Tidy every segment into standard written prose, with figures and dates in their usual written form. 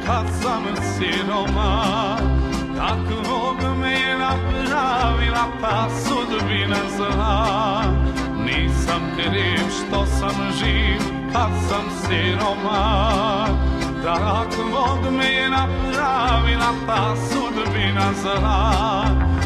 kad sam siroma. Takvog me je napravila pa sudbina zla. Nisam kriv što sam živ kad sam siroma. Takvog me je napravila pa sudbina zla.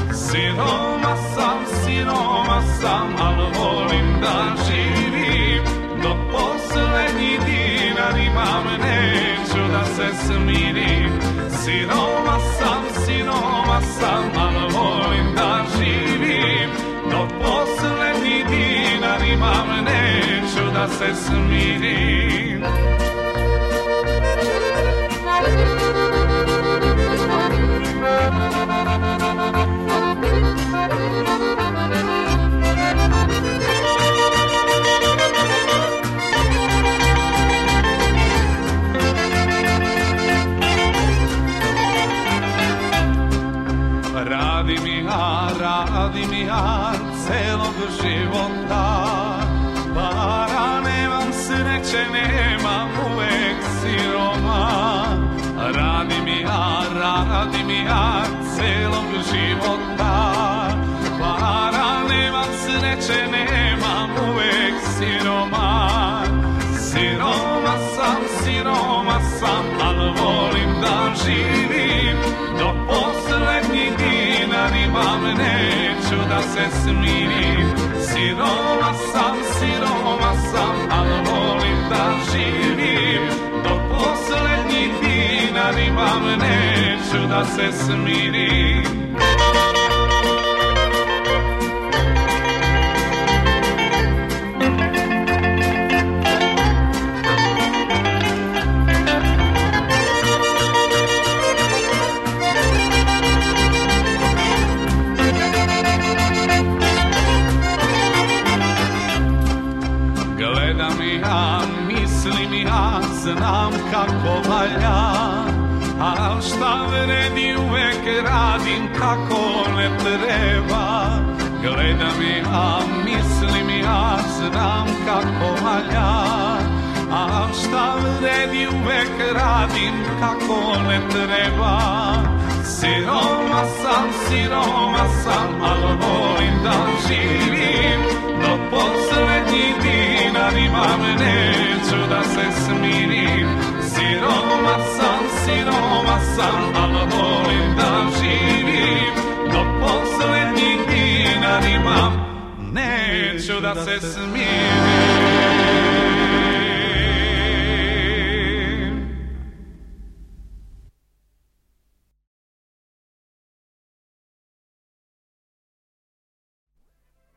Siroma sam, al volim da živim. Do poslednji dinar imam, neću da se smirim. Siroma sam, al volim da živim. Do poslednji dinar imam, neću da se smirim. Radi mi ja celog života. Para nemam, sreće nemam, uvek siroma. Radi mi ja celog života. Para nemam, sreće nemam, uvek siroma. Siroma sam, al volim da živim. Do poslednji dinar imam, neću da se smirim. Siroma sam, al volim da živim. Do poslednji dinar imam, neću da se smirim. Mislim ja, znam kako valja, al šta vredi uvek radim kako ne treba. Gledam ja, mislim ja, znam kako valja, al šta vredi uvek radim kako ne treba. Siroma sam, al volim da živim. Do poslednji dinar imam, neću da se smirim. Siroma sam, al volim da živim. Do poslednji dinar imam, neću da se smirim.